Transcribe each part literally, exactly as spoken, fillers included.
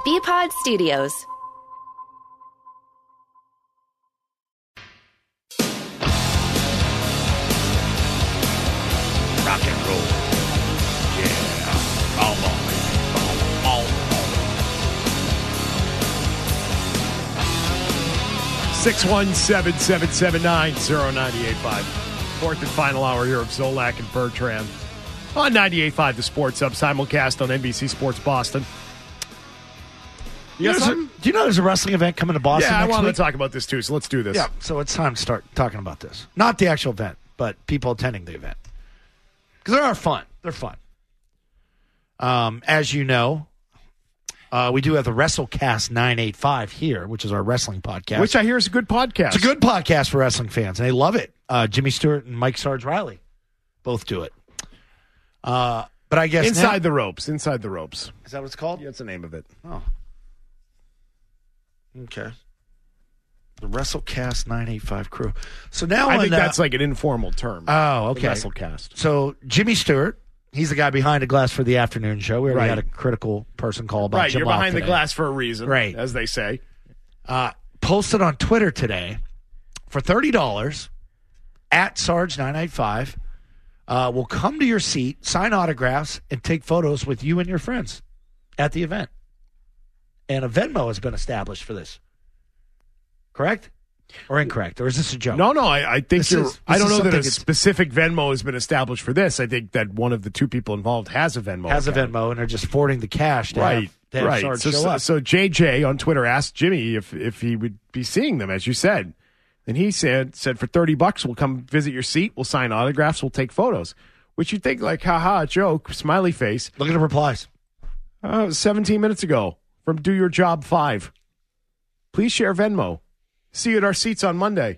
B-Pod Studios. Rock and roll. Yeah. All on. All on. six one seven, seven seven nine, zero nine eight five. Fourth and final hour here of Zolak and Bertrand on ninety-eight point five The Sports Hub, simulcast on N B C Sports Boston. You know, a, do you know there's a wrestling event coming to Boston Yeah, I next wanted week? to talk about this too, so let's do this. Yeah, so it's time to start talking about this. Not the actual event, but people attending the event. Because they are fun. They're fun. Um, as you know, uh, we do have the WrestleCast nine eighty-five here, which is our wrestling podcast. Which I hear is a good podcast. It's a good podcast for wrestling fans, and they love it. Uh, Jimmy Stewart and Mike Sarge Riley both do it. Uh, but I guess Inside now, the Ropes. Inside the Ropes. Is that what it's called? Yeah, that's the name of it. Oh. Okay. The WrestleCast nine eighty-five crew. So now I on, think uh, that's like an informal term. Oh, The okay. WrestleCast. So Jimmy Stewart, he's the guy behind the glass for the afternoon show. We already Right. had a critical person call about Right, Jim you're Locke behind the today. glass for a reason, Right. as they say. Uh, posted on Twitter today for thirty dollars at Sarge nine eighty-five. Uh, will come to your seat, sign autographs, and take photos with you and your friends at the event. And a Venmo has been established for this. Correct? Or incorrect? Or is this a joke? No, no, I, I think This you're. is- I this don't is know that a something it's- specific Venmo has been established for this. I think that one of the two people involved has a Venmo. Has account. a Venmo, and they're just forwarding the cash to Right, have, to have right. Sarge So, show so, up. so J J on Twitter asked Jimmy if if he would be seeing them, as you said, and he said said for thirty bucks we'll come visit your seat, we'll sign autographs, we'll take photos. Which you think like, haha, joke, smiley face. Look at the replies. Uh, it was seventeen minutes ago from Do Your Job five. Please share Venmo. See you at our seats on Monday.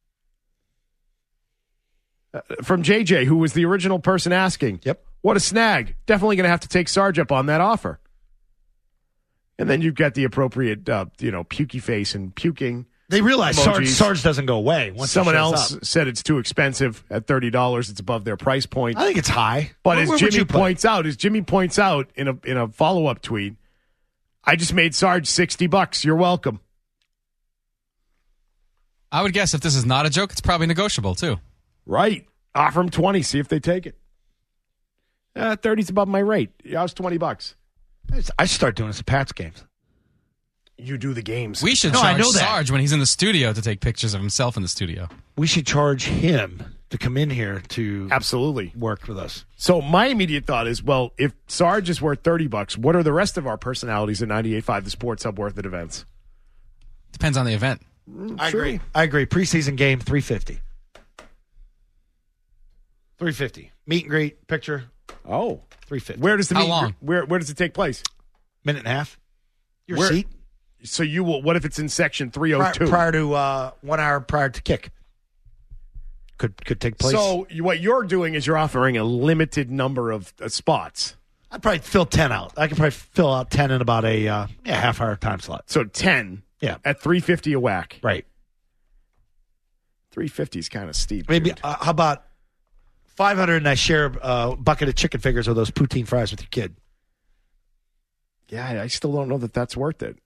Uh, from J J, who was the original person asking. Yep. What a snag. Definitely going to have to take Sarge up on that offer. And then you've got the appropriate, uh, you know, pukey face and puking. They realize Sarge, emojis. Sarge doesn't go away. Once he Someone shows else up. said it's too expensive at thirty dollars. It's above their price point. I think it's high. But Where- as where would Jimmy you put it? points out, as Jimmy points out in a in a follow up tweet, I just made Sarge sixty bucks. You're welcome. I would guess if this is not a joke, it's probably negotiable too. Right. Offer them twenty. See if they take it. Uh, thirty's above my rate. Yeah, I was twenty bucks. I should start doing this at Pats games. You do the games. We should No, I charge know that. Sarge when he's in the studio to take pictures of himself in the studio. We should charge him to come in here to Absolutely work with us. So my immediate thought is, well, if Sarge is worth thirty bucks, what are the rest of our personalities at ninety-eight point five The Sports Hub worth at events? Depends on the event. I agree. I agree. Preseason game, three fifty. three fifty. Meet and greet, picture, Oh, three fifty. where does the How meet- long? Where where does it take place? Minute and a half. Your Where- seat. So you will. What if it's in section three oh Prior, two? prior to uh, one hour prior to kick. Could could take place. So you- what you're doing is you're offering a limited number of uh, spots. I'd probably fill ten out. I could probably fill out ten in about a uh, yeah, half hour time slot. So ten. Yeah. At three fifty a whack. Right. three fifty is kind of steep. Maybe dude. uh, how about five hundred and I share a uh, bucket of chicken fingers or those poutine fries with your kid. Yeah, I still don't know that that's worth it.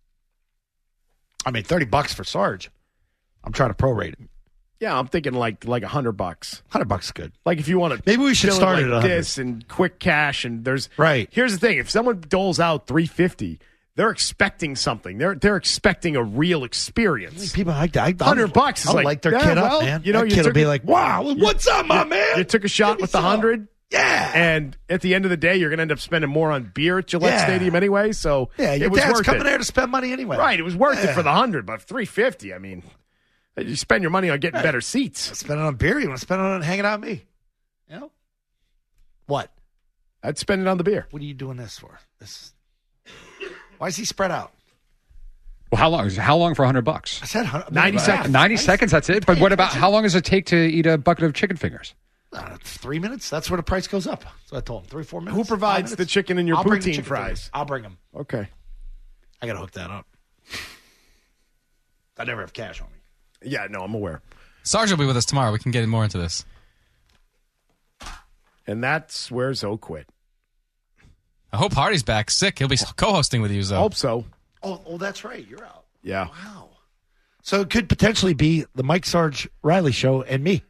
I mean, thirty bucks for Sarge. I'm trying to prorate it. Yeah, I'm thinking like like a hundred bucks. Hundred bucks is good. Like if you want to, Maybe we should start like it at a hundred. this and quick cash and there's Right. Here's the thing: if someone doles out three fifty, they're expecting something. They're they're expecting a real experience. People, I, I, Hundred bucks is I'll like, like their yeah, kid well, up, man. You know, that you kid will took be a- like, "Wow, what's up, my man?" You took a shot Give me with the some. hundred. Yeah. And at the end of the day, you're going to end up spending more on beer at Gillette Yeah. Stadium anyway. So Yeah, your it was dad's worth coming it. there to spend money anyway. Right, it was worth it Yeah. for the hundred, but three fifty. I mean, you spend your money on getting better seats. Spend it on beer. You want to spend it on hanging out with me? You know what? I'd spend it on the beer. What are you doing this for? This. Why is he spread out? Well, how long is how long for a hundred bucks? I said hun- ninety half. seconds. Ninety seconds. That's it. But what about how long does it take to eat a bucket of chicken fingers? Uh, three minutes. That's where the price goes up. That's what I told him. Three, four minutes. Who provides five the minutes? chicken and your I'll bring the poutine chicken fries? fingers. I'll bring them. Okay. I got to hook that up. I never have cash on me. Yeah, no, I'm aware. Sarge will be with us tomorrow. We can get more into this. And that's where Zoe quit. I hope Hardy's back sick. He'll be co-hosting with you, I though. hope so. Oh, oh, that's right. You're out. Yeah. Wow. So it could potentially be the Mike Sarge Riley show and me.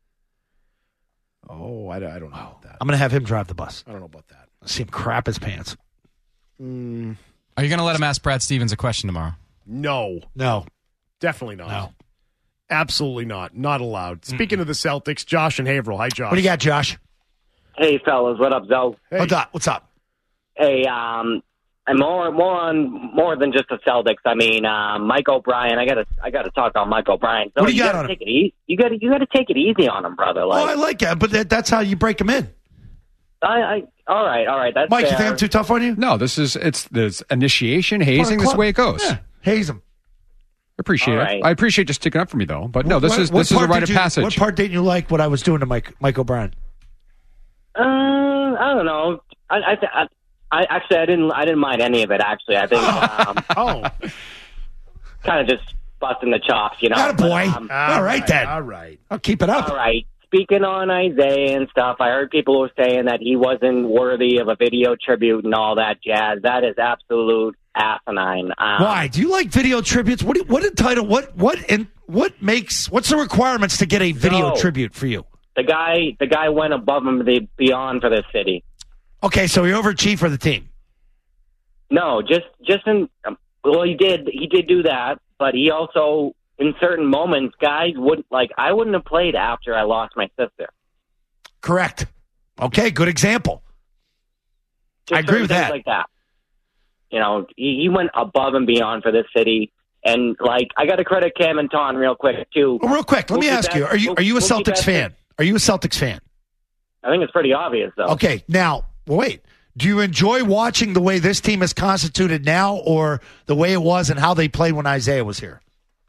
Oh, I, I don't know about that. I'm going to have him drive the bus. I don't know about that. See him crap his pants. Mm, Are you going to let him ask Brad Stevens a question tomorrow? no, No. definitely not. No. Absolutely not. Not allowed. Speaking of the Celtics, Josh and Haverhill. Hi, Josh. What do you got, Josh? Hey, fellas, what up, Zoe? Hey. What's up? What's up? Hey, um, I'm more more on more than just the Celtics. I mean, uh, Mike O'Brien. I gotta I gotta talk about Mike O'Brien. So What do you got gotta on him? take it easy. You gotta you gotta take it easy on him, brother. Oh, Like, I like that, but that, that's how you break him in. I, I all right, all right. That's Mike, fair. you think I'm too tough on you? No, this is it's this initiation hazing. This is Club. the way it goes. Yeah, haze him. Appreciate All it. right. I appreciate you sticking up for me though. But no, this What- is what this is a part rite did of you- passage. What part didn't you like what I was doing to Mike Mike O'Brien? Uh, I don't know. I I, th- I I actually I didn't I didn't mind any of it. Actually, I think um, Oh, kind of just busting the chops, you know. Got a boy. But, um, All right, then. All right. I'll keep it up. All right. Speaking on Isaiah and stuff, I heard people were saying that he wasn't worthy of a video tribute and all that jazz. That is absolute asinine. Um, Why? Do you like video tributes? What do you, what entitle what what and what makes what's the requirements to get a video No. tribute for you? The guy, the guy went above and the- beyond for this city. Okay, so he overachieved for the team. No, just just in. Um, well, he did. He did do that, but he also, in certain moments, guys wouldn't like. I wouldn't have played after I lost my sister. Correct. Okay, good example. Just I agree certain with things that. Like that. You know, he, he went above and beyond for this city, and like I got to credit Cam and Ton real quick too. Well, real quick, let me Mookie ask you: Betts- Are you are you a Mookie Celtics Betts- fan? Are you a Celtics fan? I think it's pretty obvious, though. Okay, now wait. Do you enjoy watching the way this team is constituted now, or the way it was and how they played when Isaiah was here?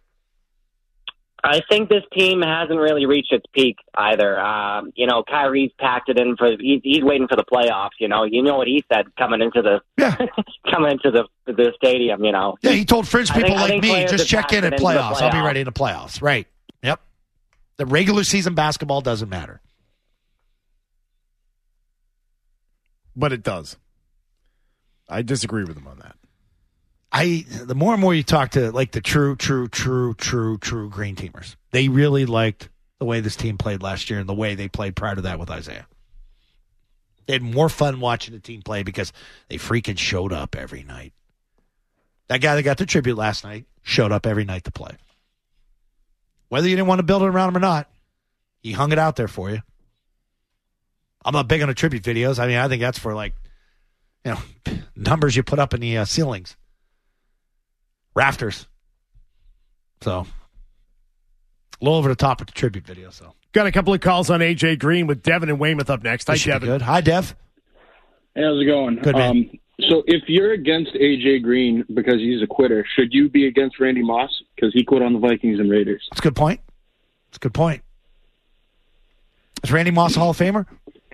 I think this team hasn't really reached its peak either. Um, you know, Kyrie's packed it in for. He's, he's waiting for the playoffs. You know, you know what he said coming into the Yeah, coming into the the stadium. You know, yeah. He told fringe I people think- I like think me, players just have check in packed at it into the playoffs. I'll be playoffs. ready in the playoffs. Right. Yep. The regular season basketball doesn't matter. But it does. I disagree with him on that. I the more and more you talk to like the true, true, true, true, true green teamers, they really liked the way this team played last year and the way they played prior to that with Isaiah. They had more fun watching the team play because they freaking showed up every night. That guy that got the tribute last night showed up every night to play. Whether you didn't want to build it around him or not, he hung it out there for you. I'm not big on the tribute videos. I mean, I think that's for like, you know, numbers you put up in the uh, ceilings. Rafters. So, a little over the top with the tribute video. So, Got a couple of calls on A J Green with Devin and Weymouth up next. Hi, this should be Devin. good. Hi, Dev. Hey, how's it going? Good, man. Um, so if you're against A J Green because he's a quitter, should you be against Randy Moss because he quit on the Vikings and Raiders? That's a good point. That's a good point. Is Randy Moss a Hall of Famer?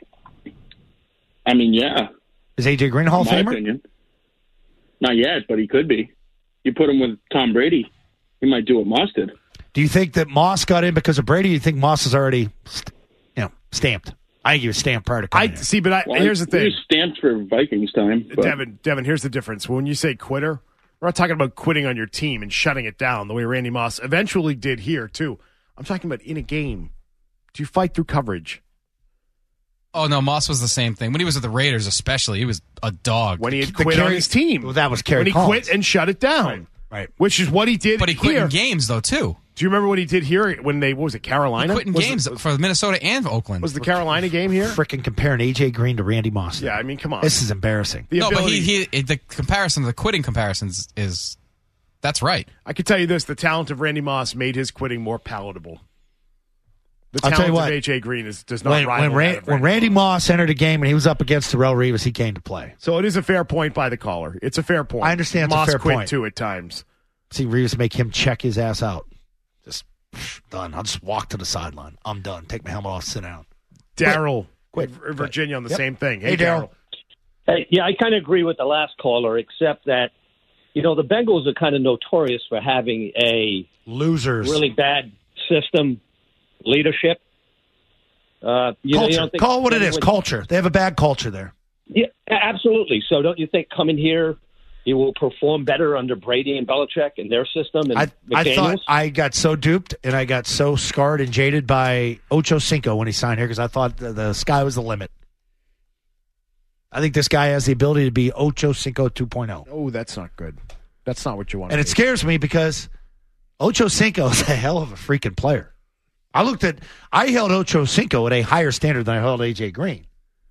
I mean, yeah, Is A J Green a Hall in of my Famer? opinion. Not yet, but he could be. You put him with Tom Brady, he might do what Moss did. Do you think that Moss got in because of Brady? Or you think Moss is already, st- you know, stamped? I think he was stamped prior to I coming in. see, but I, Well, here's the he thing, was stamped for Vikings time. But Devin. Devin, here's the difference. When you say quitter, we're not talking about quitting on your team and shutting it down the way Randy Moss eventually did here too. I'm talking about in a game. Do you fight through coverage? Oh, no, Moss was the same thing. When he was with the Raiders, especially, he was a dog. When he had The quit on Kerry- his team. Well, that was Kerry When he Collins. quit and shut it down. Right. Which is what he did But he quit here. in games, though, too. Do you remember what he did here when they, what was it, Carolina? He quit in was games It, was, for Minnesota and Oakland. was the Carolina game here? Freaking comparing A J Green to Randy Moss. Yeah, I mean, come on. This is embarrassing. The no, but ability- he, he the comparison, the quitting comparisons is, that's right. I can tell you this, the talent of Randy Moss made his quitting more palatable. The I'll talent tell you of what. A J Green is, does not When, rival when, that Ran- of when Randy Moss entered a game and he was up against Terrell Reeves, he came to play. So it is a fair point by the caller. It's a fair point. I understand it's a Moss fair quit point. too at times. See Reeves make him check his ass out. Just pff, done. I'll just walk to the sideline. I'm done. Take my helmet off, sit down. Daryl, Quit. in Virginia on the Yep. same thing. Hey, Hey, Daryl. Daryl. Hey, yeah, I kind of agree with the last caller, except that, you know, the Bengals are kind of notorious for having a Losers. really bad system leadership. Uh, you know, you culture. don't think Call it what it is. would- Culture. They have a bad culture there. Yeah, absolutely. So don't you think coming here, he will perform better under Brady and Belichick and their system? And I, I McDaniels? thought I got so duped and I got so scarred and jaded by Ocho Cinco when he signed here because I thought the, the sky was the limit. I think this guy has the ability to be Ocho Cinco two point oh. Oh, that's not good. That's not what you want. And it scares me because Ocho Cinco is a hell of a freaking player. I looked at, I held Ocho Cinco at a higher standard than I held A J Green.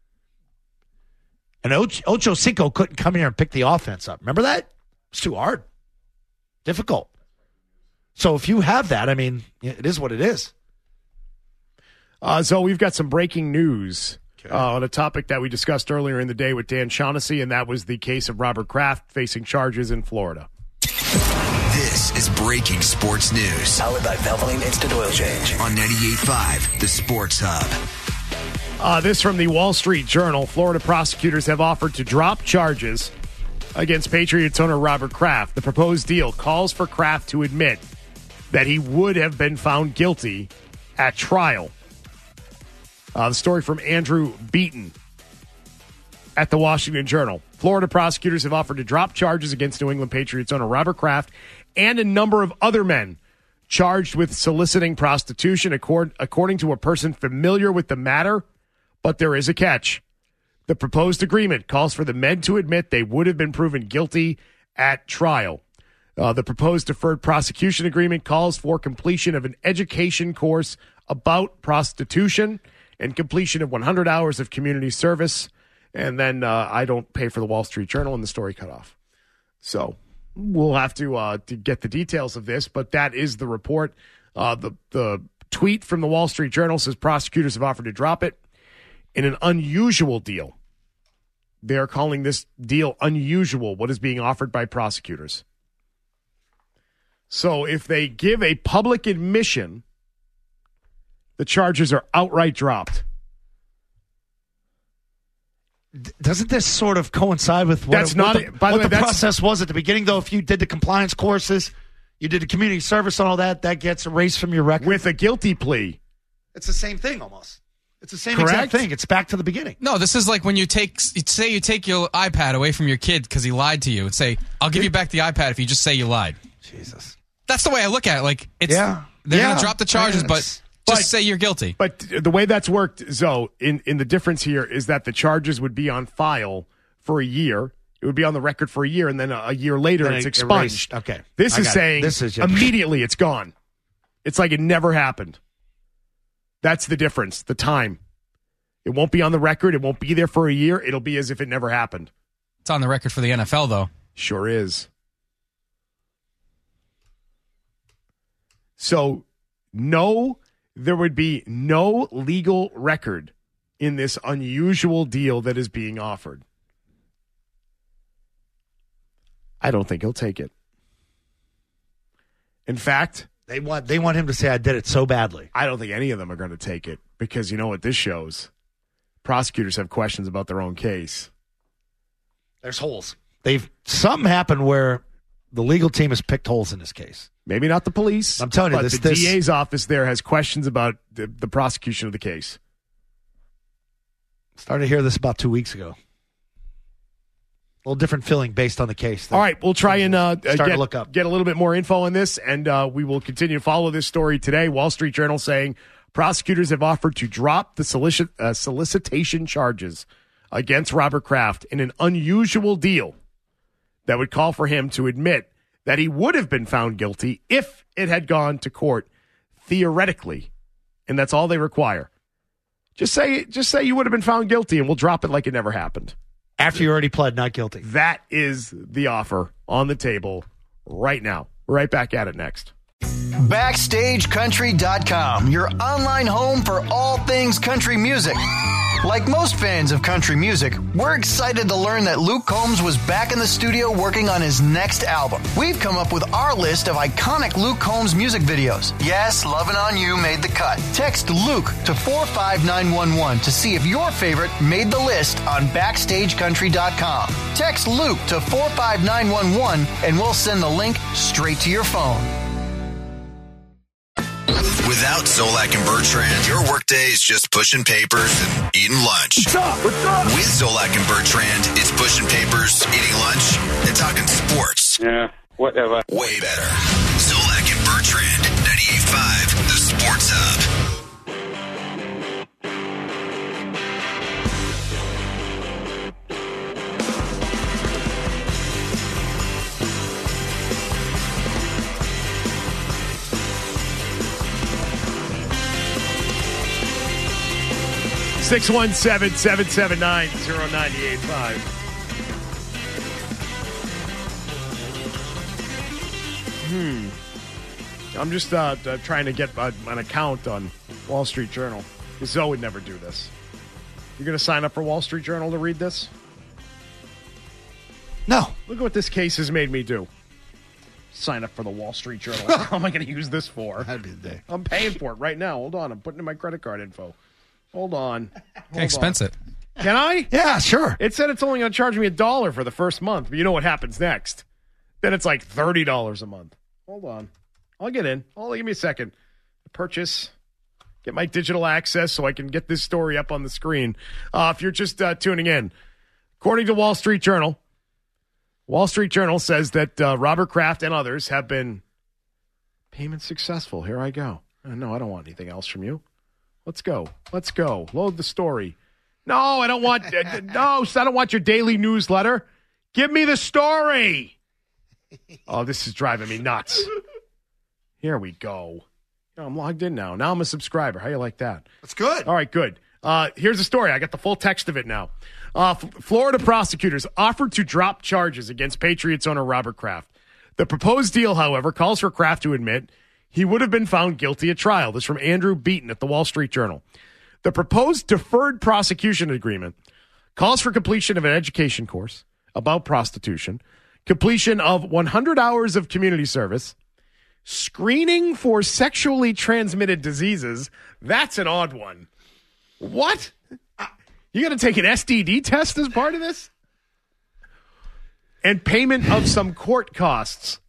And Ocho, Ocho Cinco couldn't come here and pick the offense up. Remember that? It's too hard. Difficult. So if you have that, I mean, it is what it is. Uh, so we've got some breaking news okay. uh, on a topic that we discussed earlier in the day with Dan Shaughnessy, and that was the case of Robert Kraft facing charges in Florida. This is breaking sports news. Powered by Valvoline Instant Oil Change. On ninety-eight point five, the Sports Hub. Uh, this from the Wall Street Journal. Florida prosecutors have offered to drop charges against Patriots owner Robert Kraft. The proposed deal calls for Kraft to admit that he would have been found guilty at trial. Uh, the story from Andrew Beaton at the Washington Journal. Florida prosecutors have offered to drop charges against New England Patriots owner Robert Kraft and a number of other men charged with soliciting prostitution, accord, according to a person familiar with the matter. But there is a catch. The proposed agreement calls for the men to admit they would have been proven guilty at trial. Uh, the proposed deferred prosecution agreement calls for completion of an education course about prostitution and completion of one hundred hours of community service. And then uh, I don't pay for the Wall Street Journal and the story cut off. So we'll have to, uh, to get the details of this, but that is the report. Uh, the, the tweet from the Wall Street Journal says prosecutors have offered to drop it in an unusual deal. They are calling this deal unusual, what is being offered by prosecutors. So if they give a public admission, the charges are outright dropped. Doesn't this sort of coincide with what, that's what not, the, by the what way, the process was at the beginning, though? If you did the compliance courses, you did the community service and all that, that gets erased from your record? With a guilty plea. It's the same thing almost. It's the same Correct? exact thing. It's back to the beginning. No, this is like when you take, say you take your iPad away from your kid because he lied to you and say, I'll give you back the iPad if you just say you lied. Jesus. That's the way I look at it. Like, it's, yeah. they're yeah. going to drop the charges, but just but, say you're guilty. But the way that's worked, Zoe, in, in the difference here is that the charges would be on file for a year. It would be on the record for a year, and then a, a year later then it's it expunged. Erased. Okay. This I is saying this is immediately it's gone. It's like it never happened. That's the difference, the time. It won't be on the record. It won't be there for a year. It'll be as if it never happened. It's on the record for the N F L, though. Sure is. So, no, there would be no legal record in this unusual deal that is being offered. I don't think he'll take it. In fact, they want they want him to say I did it so badly. I don't think any of them are going to take it because you know what this shows? Prosecutors have questions about their own case. There's holes. They've something happened where the legal team has picked holes in this case. Maybe not the police. I'm telling you, but this, the this, D A's office there has questions about the, the prosecution of the case. Started to hear this about two weeks ago. A little different feeling based on the case. All right, we'll try and uh, get, to look up. get a little bit more info on this, and uh, we will continue to follow this story today. Wall Street Journal saying prosecutors have offered to drop the solici- uh, solicitation charges against Robert Kraft in an unusual deal that would call for him to admit that he would have been found guilty if it had gone to court, theoretically, and that's all they require. Just say, just say you would have been found guilty, and we'll drop it like it never happened. After you already pled not guilty. That is the offer on the table right now. We're right back at it next. Backstage Country dot com, your online home for all things country music. Like most fans of country music, we're excited to learn that Luke Combs was back in the studio working on his next album. We've come up with our list of iconic Luke Combs music videos. Yes, Lovin' On You made the cut. Text Luke to four five nine one one to see if your favorite made the list on Backstage Country dot com. Text Luke to four five nine one one and we'll send the link straight to your phone. With Without Zolak and Bertrand, your workday is just pushing papers and eating lunch. What's up? What's up? With Zolak and Bertrand, it's pushing papers, eating lunch, and talking sports. Yeah, whatever. Way better. Zolak and Bertrand, ninety-eight point five, the Sports Hub. six one seven, seven seven nine, zero nine eight five. Hmm. I'm just uh, uh, trying to get uh, an account on Wall Street Journal. Zoe would never do this. You're going to sign up for Wall Street Journal to read this? No. Look at what this case has made me do. Sign up for the Wall Street Journal. How am I going to use this for? That'd be the day. I'm paying for it right now. Hold on. I'm putting in my credit card info. Hold on. Can expense it. Can I? Yeah, sure. It said it's only going to charge me a dollar for the first month. But you know what happens next? Then it's like thirty dollars a month. Hold on. I'll get in. Oh, give me a second. Purchase. Get my digital access so I can get this story up on the screen. Uh, if you're just uh, tuning in, according to Wall Street Journal, Wall Street Journal says that uh, Robert Kraft and others have been payment successful. Here I go. Uh, no, I don't want anything else from you. Let's go. Let's go. Load the story. No, I don't want. Uh, no, I don't want your daily newsletter. Give me the story. Oh, this is driving me nuts. Here we go. Oh, I'm logged in now. Now I'm a subscriber. How you like that? That's good. All right, good. Uh, here's the story. I got the full text of it now. Uh, F- Florida prosecutors offered to drop charges against Patriots owner Robert Kraft. The proposed deal, however, calls for Kraft to admit he would have been found guilty at trial. This is from Andrew Beaton at the Wall Street Journal. The proposed deferred prosecution agreement calls for completion of an education course about prostitution, completion of one hundred hours of community service, screening for sexually transmitted diseases. That's an odd one. What? You got to take an S T D test as part of this? And payment of some court costs.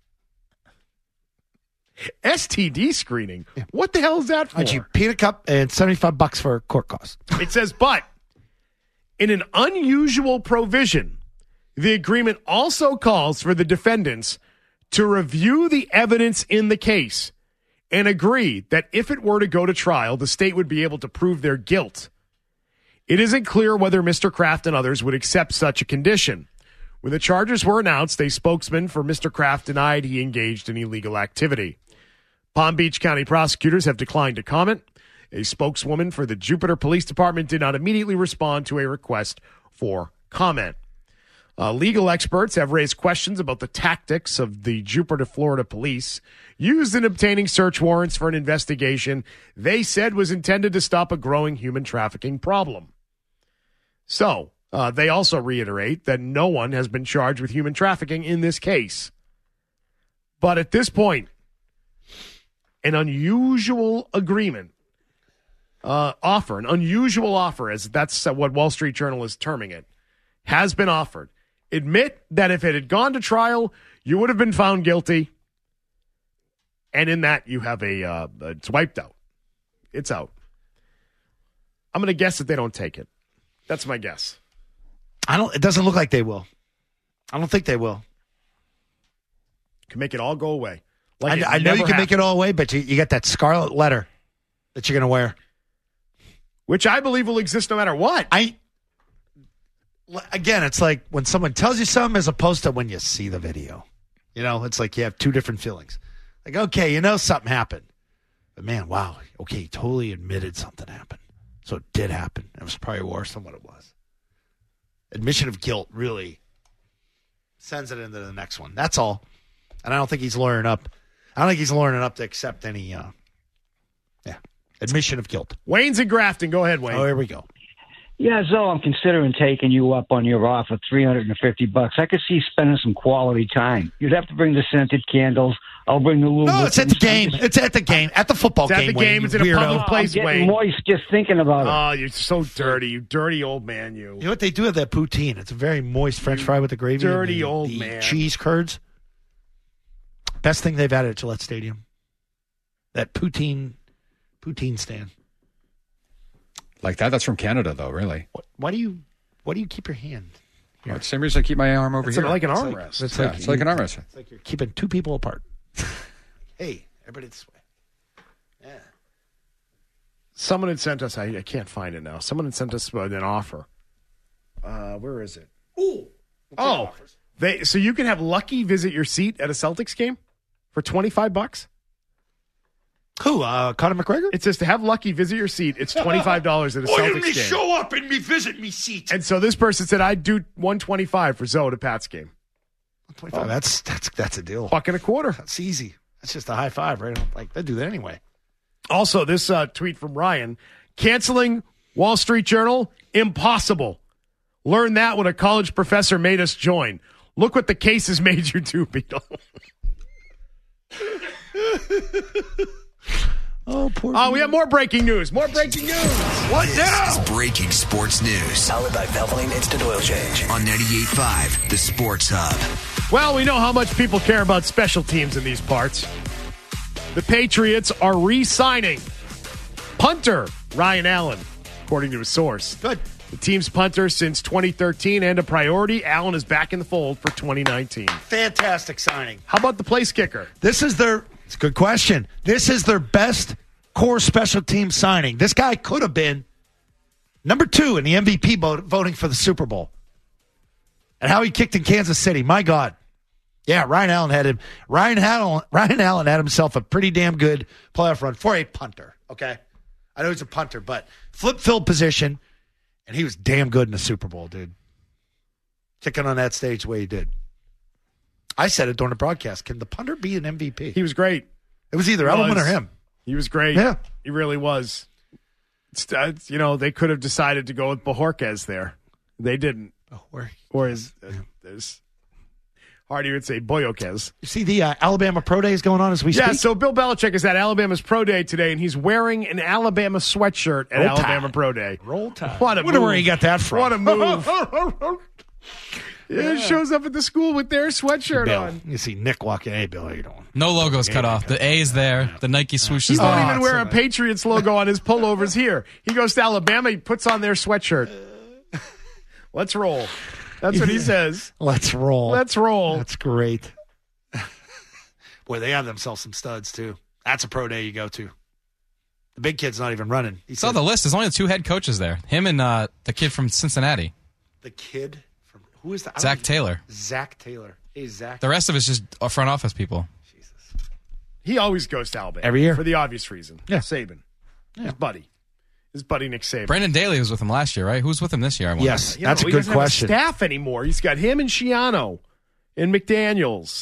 S T D screening? What the hell is that for? And you peanut cup and seventy-five bucks for court costs. It says, but in an unusual provision, the agreement also calls for the defendants to review the evidence in the case and agree that if it were to go to trial, the state would be able to prove their guilt. It isn't clear whether Mister Kraft and others would accept such a condition. When the charges were announced, a spokesman for Mister Kraft denied he engaged in illegal activity. Palm Beach County prosecutors have declined to comment. A spokeswoman for the Jupiter Police Department did not immediately respond to a request for comment. Uh, legal experts have raised questions about the tactics of the Jupiter, Florida police used in obtaining search warrants for an investigation they said was intended to stop a growing human trafficking problem. So, uh, they also reiterate that no one has been charged with human trafficking in this case. But at this point, an unusual agreement, uh, offer, an unusual offer, as that's what Wall Street Journal is terming it, has been offered. Admit that if it had gone to trial, you would have been found guilty. And in that, you have a, uh, it's wiped out. It's out. I'm going to guess that they don't take it. That's my guess. I don't, it doesn't look like they will. I don't think they will. Can make it all go away. Like I, I know you can happened. make it all away, but you, you got that scarlet letter that you're going to wear. Which I believe will exist no matter what. I, again, it's like when someone tells you something as opposed to when you see the video. You know, it's like you have two different feelings. Like, okay, you know something happened. But man, wow. Okay, he totally admitted something happened. So it did happen. It was probably worse than what it was. Admission of guilt really sends it into the next one. That's all. And I don't think he's lawyering up. I don't think he's lawyering up to accept any, uh, yeah, admission of guilt. Wayne's in Grafton. Go ahead, Wayne. Oh, here we go. Yeah, Zoe, I'm considering taking you up on your offer, three hundred fifty bucks. I could see spending some quality time. You'd have to bring the scented candles. I'll bring the Louis. No, it's at the game. It's at the game. At the football it's game. At the game. Wayne, it's in a public place, I'm getting Wayne. moist just thinking about it. Oh, you're so dirty. You dirty old man, you. You know what they do with that poutine? It's a very moist French fry with the gravy. Dirty and the, old the man. Cheese curds. Best thing they've had at Gillette Stadium. That poutine Poutine stand. Like that? That's from Canada, though, really. What, why do you Why do you keep your hand here? Well, same reason I keep my arm over It's here. like an It's armrest. It's yeah, like, it's like an armrest. It's like you're keeping two people apart. Hey, everybody this way. Yeah. Someone had sent us, I, I can't find it now. Someone had sent us uh, an offer. Uh, where is it? Ooh. Oh, they so you can have Lucky visit your seat at a Celtics game for twenty-five bucks? Who? Uh, Conor McGregor? It says to have Lucky visit your seat, it's twenty-five dollars at a Celtics game. show up and me visit me seat. And so this person said, I'd do one twenty-five for Zoe to Pat's game. twenty-five. Oh. That's that's that's a deal. Buck and a quarter. That's easy. That's just a high five, right? Like they do that anyway. Also, this uh, tweet from Ryan: canceling Wall Street Journal, impossible. Learned that when a college professor made us join. Look what the case has made you do, Beetle. Oh, poor. Oh, we have more breaking news. More breaking news. What This now? is breaking sports news Powered by Valvoline Instant Oil Change. on ninety-eight point five, the Sports Hub. Well, we know how much people care about special teams in these parts. The Patriots are re-signing punter Ryan Allen, according to a source. Good. The team's punter since twenty thirteen and a priority. Allen is back in the fold for twenty nineteen. Fantastic signing. How about the place kicker? This is their. It's a good question. This is their best core special team signing. This guy could have been number two in the M V P vote, voting for the Super Bowl. And how he kicked in Kansas City. My God. Yeah, Ryan Allen had him. Ryan Allen, Ryan Allen had himself a pretty damn good playoff run for a punter. Okay. I know he's a punter, but flip field position, and he was damn good in the Super Bowl, dude. Kicking on that stage the way he did. I said it during the broadcast. Can the punter be an M V P? He was great. It was either He Edelman was. or him. He was great. Yeah. He really was. It's, uh, it's, you know, they could have decided to go with Bajorquez there. They didn't. Oh, where? Or is uh, there's hard to even say Boyokez. You see the uh, Alabama Pro Day is going on as we Yeah, speak? so Bill Belichick is at Alabama's Pro Day today, and he's wearing an Alabama sweatshirt at Roll Alabama Tide. Pro Day. Roll Tide. What a Wonder move. where he got that from. What a move. Yeah, it shows up at the school with their sweatshirt Bill. on. You see Nick walking. Hey, Bill, how you doing? No logos cut off. The A is there. The Nike swoosh He is won't there. even wear a Patriots logo on his pullovers here. He goes to Alabama, he puts on their sweatshirt. Let's roll. That's what he says. Let's roll. Let's roll. That's great. Boy, they have themselves some studs, too. That's a pro day you go to. The big kid's not even running. He Saw said, the list. There's only two head coaches there. Him and uh, the kid from Cincinnati, the kid from who is that? Zach Taylor. Zach Taylor. Hey, Zach. The rest of it's just uh, front office people. He always goes to Alabama. Every year. For the obvious reason. Yeah. Saban. Yeah. His buddy. His buddy Nick Saban. Brandon Daly was with him last year, right? Who's with him this year? I wonder. Yes, You know, that's he a good doesn't question. have a staff anymore. He's got him and Shiano and McDaniels.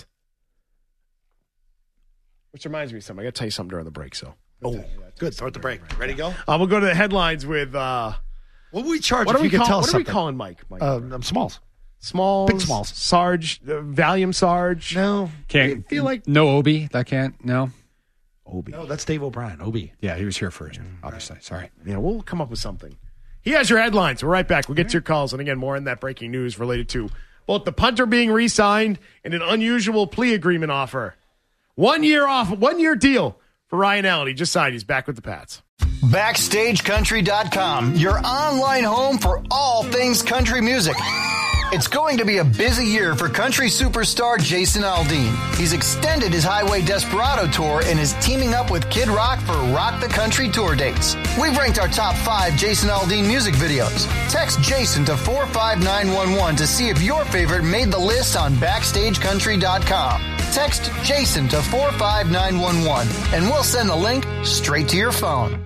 Which reminds me of something. I got to tell you something during the break. So, Oh, good. Start the break. Ready to go? uh, we'll go to the headlines with. Uh, What would we charge what if are we you could call, tell What us are we something? calling Mike? Mike? Uh, um, Smalls. Smalls, Big Smalls. Sarge, uh, Valium Sarge. No. Can't I feel like no Obi. That can't. No. Obi. No, that's Dave O'Brien. Obi. Yeah, he was here first. Obviously. Sorry. Yeah, we'll come up with something. He has your headlines. We're right back. We'll get to your calls. And again, more in that breaking news related to both the punter being re-signed and an unusual plea agreement offer. One year off, one year deal for Ryan Allen. He just signed. He's back with the Pats. Backstage Country dot com, your online home for all things country music. It's going to be a busy year for country superstar Jason Aldean. He's extended his Highway Desperado tour and is teaming up with Kid Rock for Rock the Country tour dates. We've ranked our top five Jason Aldean music videos. Text Jason to four five nine one one to see if your favorite made the list on Backstage Country dot com. Text Jason to four five nine one one and we'll send the link straight to your phone.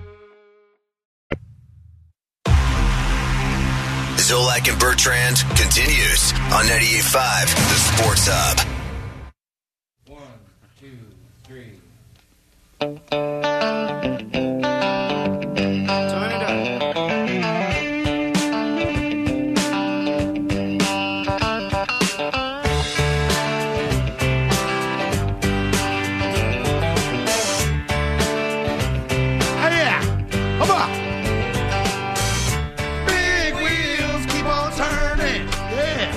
Zolak and Bertrand continues on ninety-eight point five, the Sports Hub. One, two, three. Hey, yeah. Come on. Big wheels keep on turning. Yeah.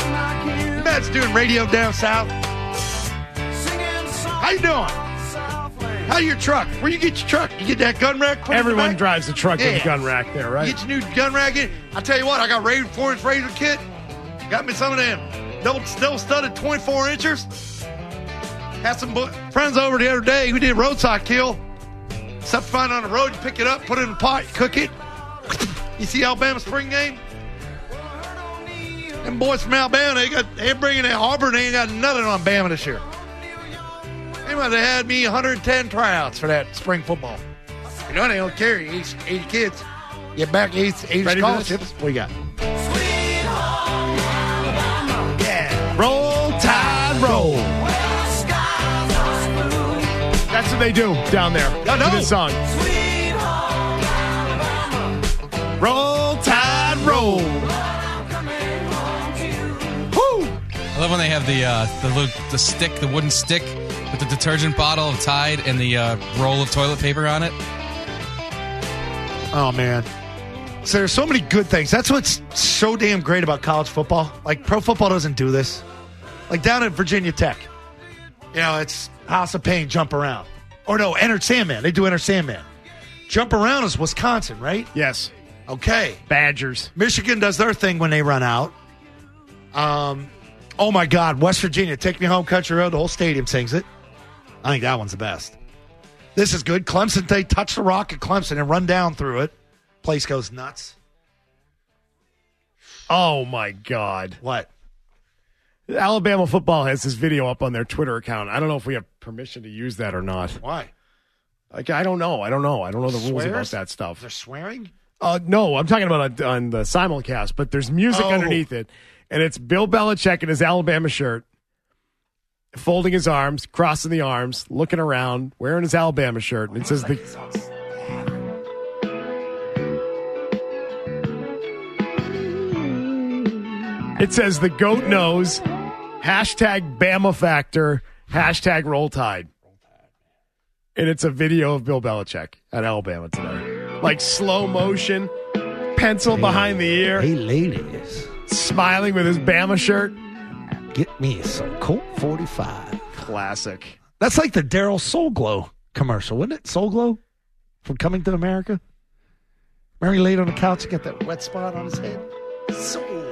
Matt's doing radio down south. How you doing? How your truck? Where you get your truck? You get that gun rack? Put Everyone in the back? drives the truck with Yeah. a gun rack there, right? You get your new gun rack in. I tell you what, I got razor, four inch razor kit. Got me some of them double, double studded twenty-four inchers. Had some bo- friends over the other day who did roadside kill. Stuff you find on the road, you pick it up, put it in a pot, you cook it. You see Alabama spring game? Them boys from Alabama, they got they're bringing in Auburn. They ain't got nothing on Bama this year. They might have had me one hundred ten tryouts for that spring football. You know they don't carry eighty, eighty kids. Get back eighty, eighty Ready for this? scholarships. What do you got? Yeah. Roll, Tide, roll. That's what they do down there. No, no. To this song. Roll, Tide, roll. Woo! I love when they have the uh, the little, the stick, the wooden stick with the detergent bottle of Tide and the uh, roll of toilet paper on it. Oh, man. So there's so many good things. That's what's so damn great about college football. Like, pro football doesn't do this. Like, down at Virginia Tech, you know, it's House of Pain, jump around. Or no, Enter Sandman. They do Enter Sandman. Jump around is Wisconsin, right? Yes. Okay. Badgers. Michigan does their thing when they run out. Um, oh, my God. West Virginia, Take Me Home Country Road. The whole stadium sings it. I think that one's the best. This is good. Clemson, they touch the rock at Clemson and run down through it. Place goes nuts. Oh, my God. What? Alabama football has this video up on their Twitter account. I don't know if we have permission to use that or not. Why? Like, I don't know. I don't know. I don't know the rules Swears? about that stuff. They're swearing? Uh, no, I'm talking about on, on the simulcast, but there's music Oh. underneath it, and it's Bill Belichick in his Alabama shirt, folding his arms, crossing the arms, looking around, wearing his Alabama shirt, and it says the. It says the goat knows, hashtag Bama Factor, hashtag Roll Tide. And it's a video of Bill Belichick at Alabama today. Like slow motion, pencil Hey, behind the ear, Hey, ladies, smiling with his Bama shirt. get me some Colt forty-five. Classic. That's like the Daryl Soul Glow commercial, wasn't it? Soul Glow from Coming to America? Remember he laid on the couch and got that wet spot on his head? Soul Glow.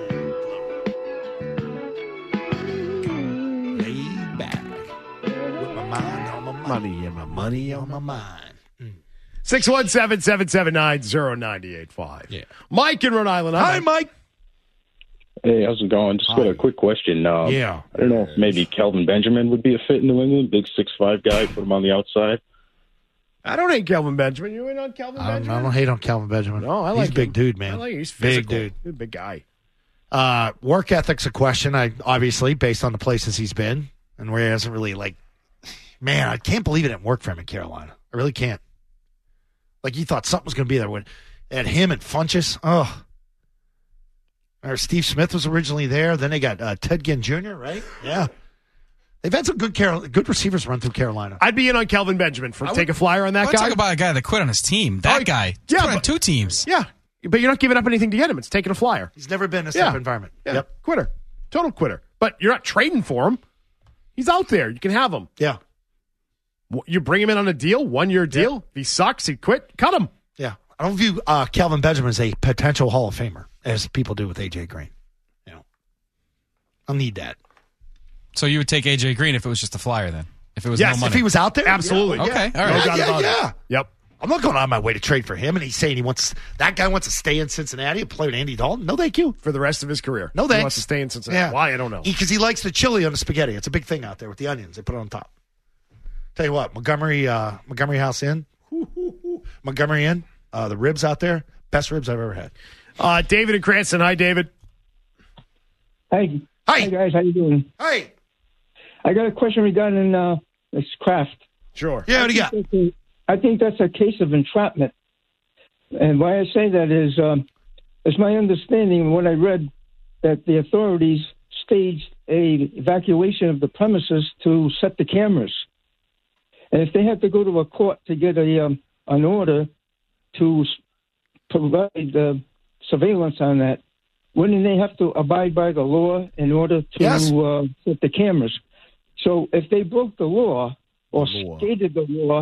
Laid back with my mind on my money and my money on my mind. six one seven, seven seven nine, zero nine eight five. Yeah. Mike in Rhode Island. Hi, Mike. Hey, how's it going? Just got a quick question. Um, Yeah. I don't know if maybe Kelvin Benjamin would be a fit in New England. Big six five guy, put him on the outside. I don't hate Kelvin Benjamin. You in on Kelvin I don't, Benjamin? I don't hate on Calvin Benjamin. No, I He's like a big him. dude, man. I like him. He's big physical. dude. He's a big guy. Uh, work ethic's a question, I obviously, based on the places he's been and where he hasn't really, like, man, I can't believe it didn't work for him in Carolina. I really can't. Like, you thought something was going to be there when at him and Funchess. Oh. Or Steve Smith was originally there. Then they got uh, Ted Ginn Junior, right? Yeah. They've had some good Carol- good receivers run through Carolina. I'd be in on Kelvin Benjamin for I take would- a flyer on that I guy. talk about a guy that quit on his team. That Oh, guy. yeah, Quit on but- two teams. Yeah, but you're not giving up anything to get him. It's taking a flyer. He's never been in a Yeah. safe environment. Yeah. Yep. Quitter. Total quitter. But you're not trading for him. He's out there. You can have him. Yeah. You bring him in on a deal, one-year deal. If he sucks, he quit. Cut him. Yeah. I don't view uh, Calvin Benjamin as a potential Hall of Famer, as people do with A J Green. You know, I'll need that. So you would take A J Green if it was just a flyer then? If it was Yes, no money? If he was out there? Absolutely. Yeah. Okay, all No right. doubt Yeah, about yeah. it. Yep. I'm not going on my way to trade for him, and he's saying he wants that guy wants to stay in Cincinnati and play with Andy Dalton. No, thank you. For the rest of his career. No He thanks. wants to stay in Cincinnati. Why? I don't know. Because he, he likes the chili on the spaghetti. It's a big thing out there with the onions. They put it on top. Tell you what, Montgomery uh, Montgomery House Inn, Montgomery Inn, uh, the ribs out there, best ribs I've ever had. Uh, David and Cranston. Hi, David. Hey. Hi. Hey, guys. How you doing? Hey. I got a question regarding uh, this Kraft. Sure. Yeah, what do you got? I think, I think that's a case of entrapment. And why I say that is, um, it's my understanding when I read that the authorities staged a evacuation of the premises to set the cameras. And if they had to go to a court to get a um, an order to s- provide uh, surveillance on that, wouldn't they have to abide by the law in order to Yes. uh, set the cameras? So if they broke the law or Law. stated the law,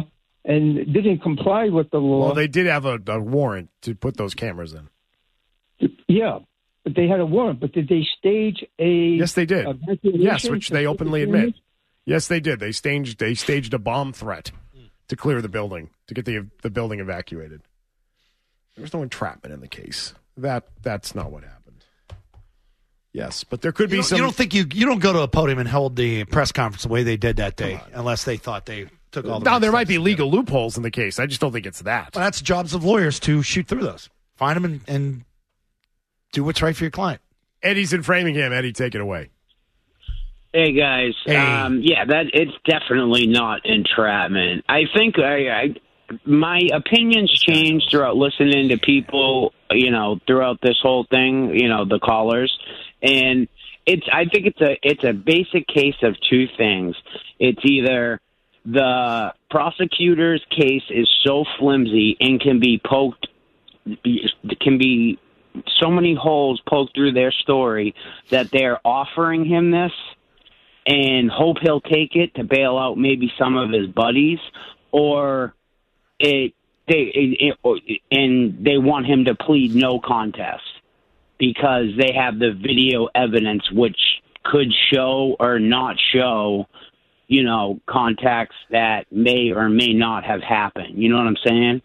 and didn't comply with the law. Well, they did have a, a warrant to put those cameras in. Yeah, but they had a warrant. But did they stage a? Yes, they did. evacuation Yes, which to they put openly the cameras? admit. Yes, they did. They staged they staged a bomb threat to clear the building, to get the the building evacuated. There was no entrapment in the case. That that's not what happened. Yes, but there could be You don't, some. you don't think you you don't go to a podium and hold the press conference the way they did that day, unless they thought they took all the. Now right there steps might be to legal loopholes in the case. I just don't think it's that. Well, that's jobs of lawyers to shoot through those, find them, and, and do what's right for your client. Eddie's in Framingham. Eddie, take it away. Hey guys, Hey. Um, yeah, that it's definitely not entrapment. I think I, I my opinions changed throughout listening to people, you know, throughout this whole thing, you know, the callers, and it's. I think it's a it's a basic case of two things. It's either the prosecutor's case is so flimsy and can be poked, can be so many holes poked through their story that they're offering him this and hope he'll take it to bail out maybe some of his buddies, or it they it, it, and they want him to plead no contest because they have the video evidence which could show or not show, you know, contacts that may or may not have happened. You know what I'm saying?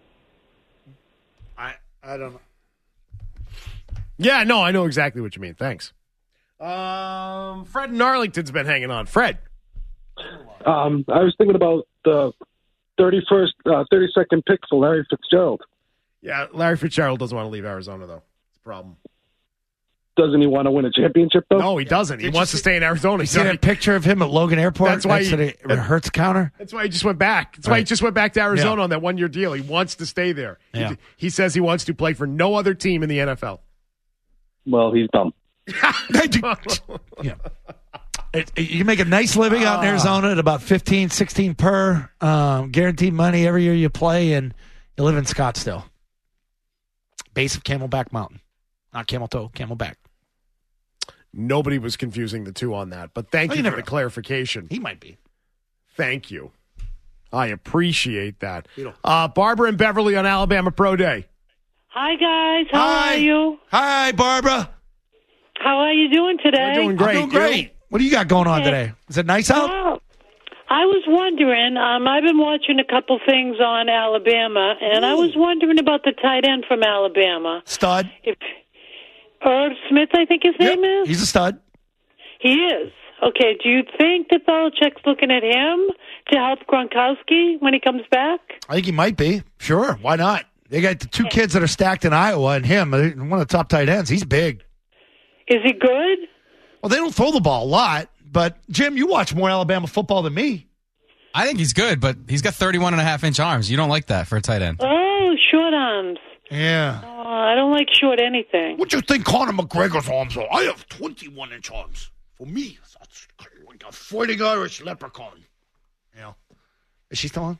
I I don't know. Yeah, no, I know exactly what you mean. Thanks. Um, Fred in Arlington's been hanging on. Fred. Um, I was thinking about the thirty-first, uh, thirty-second pick for Larry Fitzgerald. Yeah, Larry Fitzgerald doesn't want to leave Arizona, though. It's a problem. Doesn't he want to win a championship, though? No, he doesn't. He Did wants you to stay in Arizona. You He's see already- that picture of him at Logan Airport? That's why next he- to the Hertz counter. That's why he just went back. That's why he Right. just went back to Arizona Yeah. on that one-year deal. He wants to stay there. Yeah. He, he says he wants to play for no other team in the N F L. Well, he's dumb. Yeah. It, it- you make a nice living out in Ah. Arizona at about fifteen, sixteen per, um, guaranteed money every year you play, and you live in Scottsdale. Base of Camelback Mountain. Not Camel Toe, Camelback. Nobody was confusing the two on that, but thank Well, you you for never the know. clarification. He might be. Thank you. I appreciate that. You don't- Uh, Barbara and Beverly on Alabama Pro Day. Hi, guys. How Hi. are you? Hi, Barbara. How are you doing today? We're doing great. I'm doing great. What do you got going on Okay. today? Is it nice out? Well, I was wondering, um, I've been watching a couple things on Alabama, and I was wondering about the tight end from Alabama. Stud. If Irv Smith, I think his name is? He's a stud. He is. Okay, do you think that Belichick's looking at him to help Gronkowski when he comes back? I think he might be. Sure. Why not? They got the two kids that are stacked in Iowa and him, uh, one of the top tight ends. He's big. Is he good? Well, they don't throw the ball a lot, but Jim, you watch more Alabama football than me. I think he's good, but he's got thirty-one and a half inch arms. You don't like that for a tight end. Oh, short arms. Yeah. Oh, I don't like short anything. What do you think Conor McGregor's arms are? I have twenty-one inch arms. For me, that's like a fighting Irish leprechaun. Yeah. Is she still on?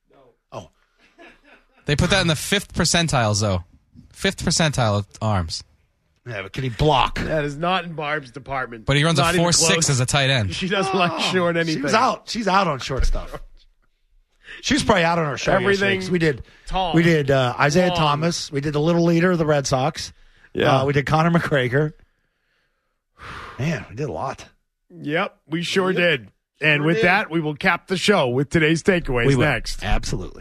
They put that in the fifth percentiles, though. Fifth percentile of arms. Yeah, but can he block? That is not in Barb's department. But he runs Not a even four six close. as a tight end. She doesn't like short anything. She was out. She's out on short stuff. She was probably out on her show. Everything yesterday, 'cause we did. tall. We did uh, Isaiah Long. Thomas. We did the little leader of the Red Sox. Yeah. Uh, we did Conor McGregor. Man, we did a lot. Yep, we sure did. And Sure with did. that, we will cap the show with today's takeaways We will. next. Absolutely.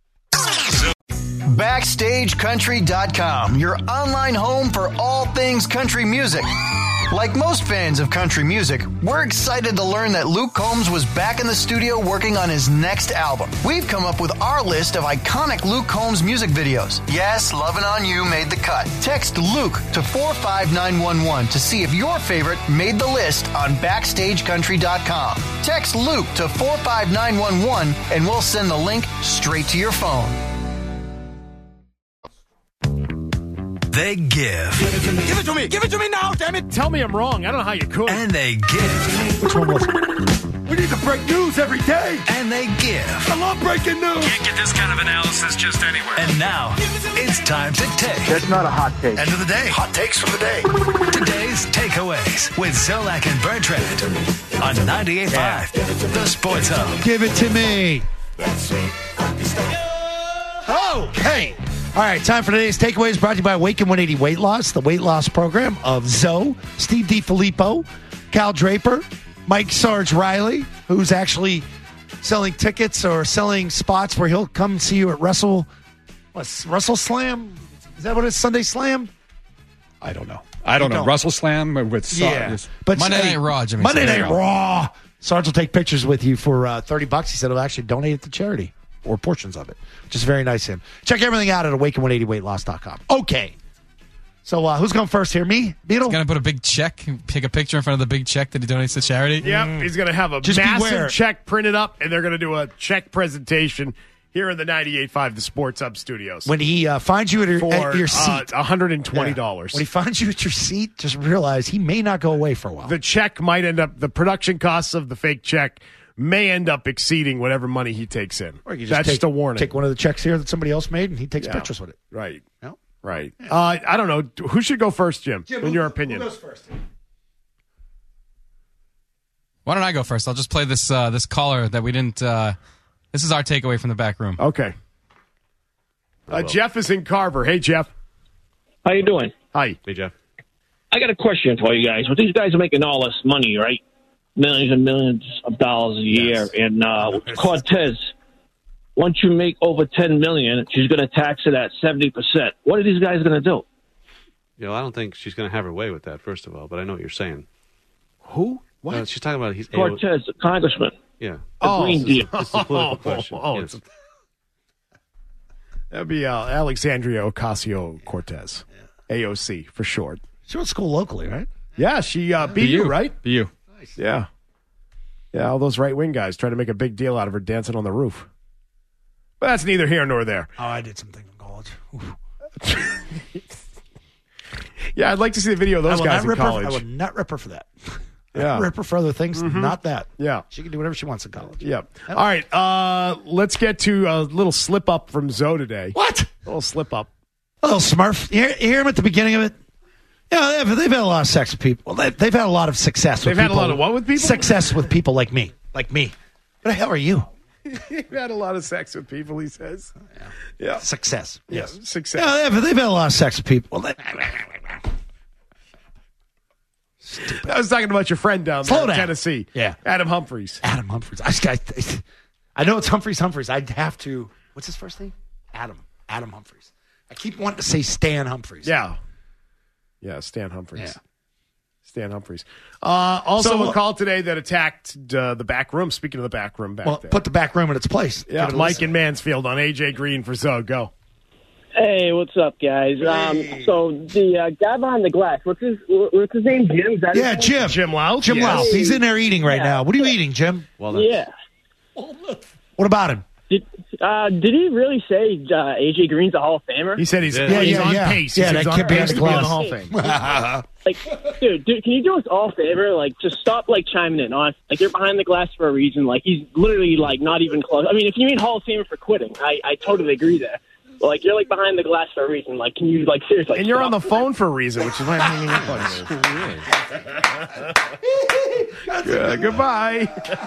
Backstage Country dot com, your online home for all things country music. Like most fans of country music, we're excited to learn that Luke Combs was back in the studio working on his next album. We've come up with our list of iconic Luke Combs music videos. Yes, Lovin' On You made the cut. Text Luke to four five nine one one to see if your favorite made the list on Backstage Country dot com. Text Luke to four five nine one one and we'll send the link straight to your phone. They give. Give it to me. Give it to me. Give it to me now, damn it. Tell me I'm wrong. I don't know how you could. And they give. Which one was it? We need to break news every day. And they give. I love breaking news. Can't get this kind of analysis just anywhere. And now it's time to take. That's not a hot take. End of the day. Hot takes from the day. Today's takeaways with Zolak and Bertrand on ninety-eight point five, The Sports Hub. Give it to me. Okay. All right, time for today's takeaways brought to you by Awaken one eighty Weight Loss, the weight loss program of Zoe, Steve DiFilippo, Cal Draper, Mike Sarge Riley, who's actually selling tickets or selling spots where he'll come see you at Wrestle, what's Wrestle Slam? Is that what it's, Sunday Slam? I don't know. I don't You know. don't. Russell Slam with Sarge. Yeah. But Monday hey, Night Raw, Jimmy Monday said. Night Raw. Sarge will take pictures with you for uh, thirty bucks. He said he'll actually donate it to charity or portions of it, which is very nice of him. Check everything out at awaken one eighty weight loss dot com. Okay. So uh, who's going first here? Me? Beetle? He's going to put a big check, pick a picture in front of the big check that he donates to charity. Yep, he's going to have a Just massive beware. check printed up, and they're going to do a check presentation here in the ninety-eight point five, the Sports Hub studios. When he uh, finds you at your, for at your uh, seat. one hundred twenty dollars. Yeah. When he finds you at your seat, just realize he may not go away for a while. The check might end up, the production costs of the fake check may end up exceeding whatever money he takes in. Or you just That's take, just a warning. Take one of the checks here that somebody else made, and he takes Yeah. pictures with it. Right. No? Right. Uh, I don't know. Who should go first, Jim, Jim, in who- your opinion? Who goes first? Why don't I go first? I'll just play this uh, this caller that we didn't. Uh, this is our takeaway from the back room. Okay. Uh, Jeff is in Carver. Hey, Jeff. How you doing? Hi. Hey, Jeff. I got a question for you guys. Well, these guys are making all this money, right? Millions and millions of dollars a year. And uh, Cortez, once you make over ten million dollars, she's going to tax it at seventy percent. What are these guys going to do? You know, I don't think she's going to have her way with that, first of all, but I know what you're saying. Who? What? No, she's talking about he's Cortez, the congressman. Yeah. The Oh, Green Deal. It's a political question. Oh, yes. it's- That'd be uh, Alexandria Ocasio-Cortez. A O C for short. She went to school locally, right? Yeah, she uh, beat you, right? Be you. Yeah. Yeah, all those right-wing guys trying to make a big deal out of her dancing on the roof. But that's neither here nor there. Oh, I did something in college. Oof. Yeah, I'd like to see the video of those I will guys not in rip her- college. I would not rip her for that. Yeah. Rip her for other things, Mhm. not that. Yeah. She can do whatever she wants in college. Yep. All right, uh, let's get to a little slip-up from Zoe today. What? A little slip-up. A little Smurf. You hear, you hear him at the beginning of it? Yeah, they've, they've had a lot of sex with people. They've, they've had a lot of success with They've had people. a lot of what with people? Success with people like me. Like me. What the hell are you? You've had a lot of sex with people, he says. Yeah. Yeah. Success. Yeah, Yes. success. Yeah, they've, they've had a lot of sex with people. They- I was talking about your friend down Slow there in down. Tennessee. Yeah. Adam Humphreys. Adam Humphreys. I, I, I know it's Humphreys Humphreys. I'd have to. What's his first name? Adam. Adam Humphreys. I keep wanting to say Stan Humphreys. Yeah. Yeah, Stan Humphreys. Yeah. Stan Humphreys. Uh, also, So, a call today that attacked uh, the back room. Speaking of the back room back Well, there. put the back room in its place. yeah, Give it a Mike listen. in Mansfield on A J Green for Zoe. Go. Hey, what's up, guys? Um, so the uh, guy behind the glass, what's his what's his name? Jim? Is that his Yeah, name? Jim. Jim Louth? Jim Yes. Louth. He's in there eating right Yeah. now. What are you eating, Jim? Well done. Yeah. What about him? Did, uh, did he really say uh, A J Green's a Hall of Famer? He said he's, Yeah, he's yeah, on yeah. pace. Yeah, he that said he's kid on behind pace the to be in the glass. Hall of Fame. Like, dude, dude, can you do us all a favor? Like, just stop like chiming in on. Like, you're behind the glass for a reason. Like, he's literally like not even close. I mean, if you mean Hall of Famer for quitting, I, I totally agree there. But, like, you're like behind the glass for a reason. Like, can you like seriously? And you're stop? on the phone for a reason, which is why I'm hanging up on you. Good, goodbye.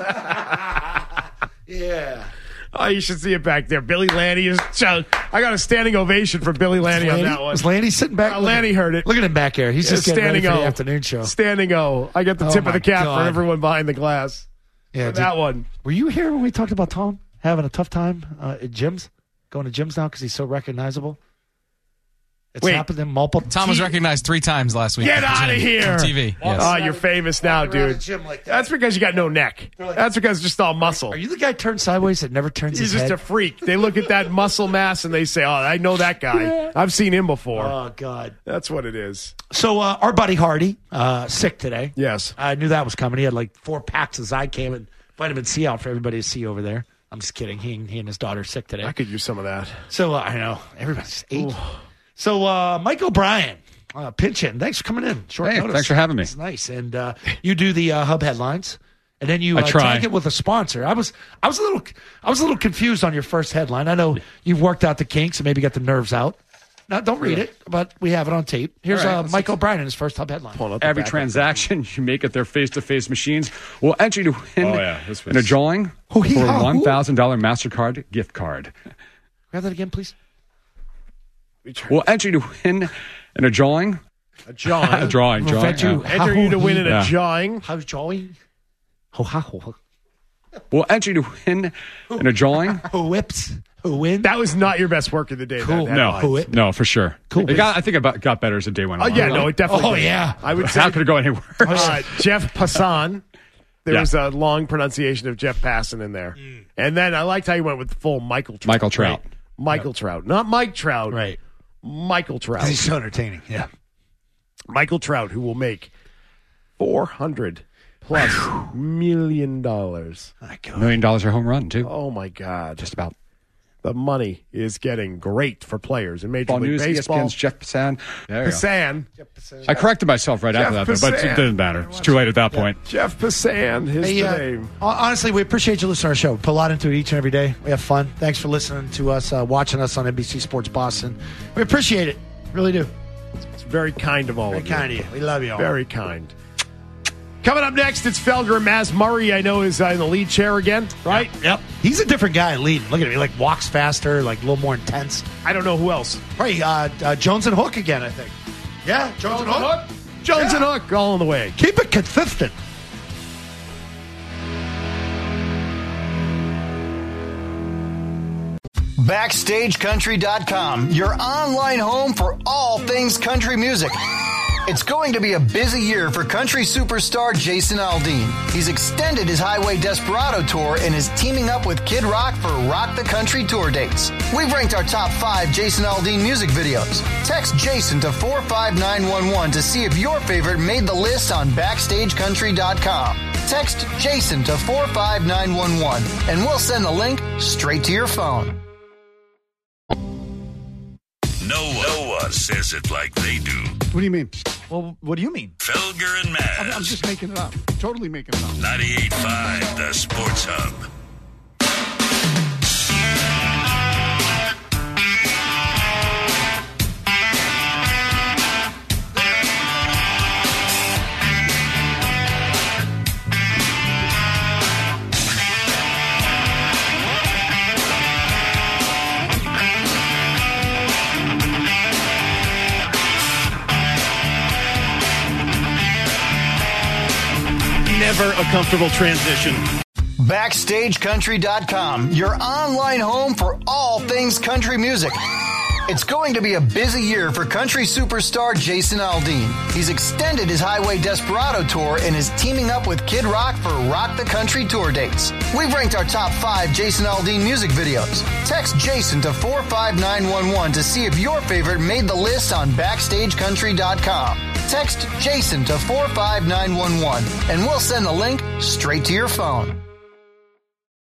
Yeah. Oh, you should see it back there. Billy Lanny is. I got a standing ovation for Billy Lanny on Lanny? that one. Was Lanny sitting back? Uh, Look at- Lanny heard it. Look at him back here. He's Yeah, just getting ready standing for the O. afternoon show. Standing O. I got the Oh, tip of my the cap God. for everyone behind the glass. Yeah, For did- that one. Were you here when we talked about Tom having a tough time uh, at gyms? Going to gyms now because he's so recognizable? It's Wait. happened in multiple. Tom was recognized three times last week. Get at the out of gym, here. On T V. Yes. Oh, you're famous now, Walking around dude. the gym like that. That's because you got no neck. like- That's because it's just all muscle. Are you the guy turned sideways that never turns He's his just head? a freak. They look at that muscle mass and they say, "Oh, I know that guy. I've seen him before." Oh, God. That's what it is. So uh, our buddy Hardy, uh, sick today. Yes. I knew that was coming. He had like four packs of Zicam and vitamin C out for everybody to see over there. I'm just kidding. He, he and his daughter are sick today. I could use some of that. So uh, I know. Everybody's eight. So uh, Mike O'Brien, uh, pinch hitting. Thanks for coming in. Short Hey, notice. thanks for having me. It's nice. And uh, you do the uh, hub headlines. And then you I uh, try. tag it with a sponsor. I was, I was a little, I was a little confused on your first headline. I know you've worked out the kinks and maybe got the nerves out. Now, don't read it, but we have it on tape. Here's All right, uh, let's- Mike O'Brien in his first hub headline. Every transaction you make at their face-to-face machines will enter you to win Oh, yeah. This was- in a drawing Oh, he- for a how- one thousand dollars MasterCard gift card. Have that again, please. We'll enter you to win in a drawing. A drawing. a drawing. We'll drawing. you, Yeah. enter you to win in Yeah. a drawing. How's drawing? Ho ha ho. We'll enter you to win in a drawing. Who whips? Who wins? That was not your best work of the day. Cool. That, that No, line. no, for sure. Cool. It got, I think it got- got better as the day went Oh, on. yeah, no, it definitely Oh, did. yeah. I would say How could it go any worse? uh, Jeff Passan. There Yeah. was a long pronunciation of Jeff Passan in there. And then I liked how you went with the full Michael Trout. Michael Trout. Right. Michael Trout. Not Mike Trout. Right. Michael Trout. He's so entertaining. Yeah. Michael Trout, who will make four hundred plus million dollars. Million dollars a home run, too. Oh, my God. Just about. The money is getting great for players in Major Ball League News, Baseball. E S P N's Jeff Passan. There you go. Passan. I corrected myself right Jeff after that, though, but Passan. it didn't matter. It's too late at that point. Jeff Passan, his Hey, uh, name. honestly, we appreciate you listening to our show. We put a lot into it each and every day. We have fun. Thanks for listening to us, uh, watching us on N B C Sports Boston. We appreciate it. Really do. It's very kind of all Very of you. kind of you. We love you all. Very kind. Coming up next, it's Felger and Maz Murray. I know is uh, in the lead chair again, right? Yep. He's a different guy leading. Look at him. He like walks faster, like a little more intense. I don't know who else. Probably uh, uh, Jones and Hook again, I think. Yeah, Jones, and Hook. Jones Yeah. and Hook, all on the way. Keep it consistent. Backstage Country dot com, your online home for all things country music. It's going to be a busy year for country superstar Jason Aldean. He's extended his Highway Desperado tour and is teaming up with Kid Rock for Rock the Country tour dates. We've ranked our top five Jason Aldean music videos. Text Jason to four five nine one one to see if your favorite made the list on Backstage Country dot com. Text Jason to four five nine one one and we'll send the link straight to your phone. No one, no one says it like they do. What do you mean? Well, what do you mean? Felger and Maz. I'm, I'm just making it up. Totally making it up. ninety-eight point five, the Sports Hub. Never a comfortable transition. Backstage Country dot com, your online home for all things country music. It's going to be a busy year for country superstar Jason Aldean. He's extended his Highway Desperado tour and is teaming up with Kid Rock for Rock the Country tour dates. We've ranked our top five Jason Aldean music videos. Text Jason to four five nine one one to see if your favorite made the list on Backstage Country dot com. Text Jason to four five nine one one and we'll send the link straight to your phone.